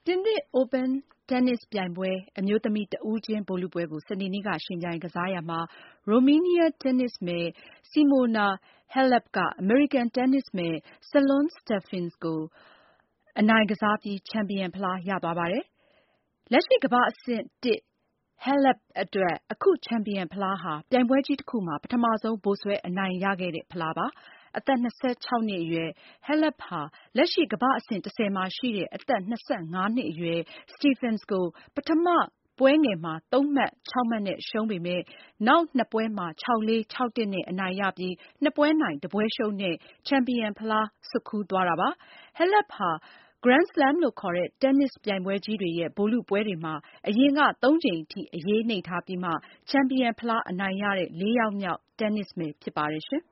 ပြင်သစ် Open တင်းနစ်ပြိုင်ပွဲ အမျိုးသမီးတဦးချင်းဗိုလ်လုပွဲကို စနေနေ့က ယှဉ်ပြိုင်ကစားရာမှာ ရိုမေးနီးယားတင်းနစ်မယ် Simona Halep က အမေရိကန်တင်းနစ်မယ် Sloane Stephens ကို အနိုင်ကစားပြီး ချန်ပီယံဖလားရသွားပါတယ်။ လက်ရှိကမ္ဘာ့အဆင့် Halep အတွက် အခုချန်ပီယံဖလားဟာ ပြိုင်ပွဲကြီးတခုမှာ ပထမဆုံး ဗိုလ်စွဲအနိုင်ရခဲ့တဲ့ဖလားပါ။ အသက် နှစ်အရွယ် Halep ဟာ လက်ရှိကမ္ဘာ့အဆင့် 10 မှာရှိတဲ့ အသက် နှစ်အရွယ် Stephens ကို ပထမပွဲငယ်မှာ 3 မှတ် 6 မှတ်နဲ့ ရှုံးပေမဲ့ နောက် 2 ပွဲမှာ 6-4၊ 6-1 နဲ့ အနိုင်ရပြီး 2 ပွဲနိုင် 1 ပွဲရှုံးနဲ့ ချန်ပီယံဖလား ဆွတ်ခူးသွားတာပါ။ Halep ဟာ Grand Slam လို့ခေါ်တဲ့ တင်းနစ်ပြိုင်ပွဲကြီးတွေရဲ့ ဗိုလ်လုပွဲတွေမှာ အရင်က 3 ကြိမ်ထိ အရေးနိမ့်ထားပြီးမှ ချန်ပီယံဖလား အနိုင်ရတဲ့ 4 ယောက်မြောက် တင်းနစ်မယ်ဖြစ်ပါတယ်ရှင်။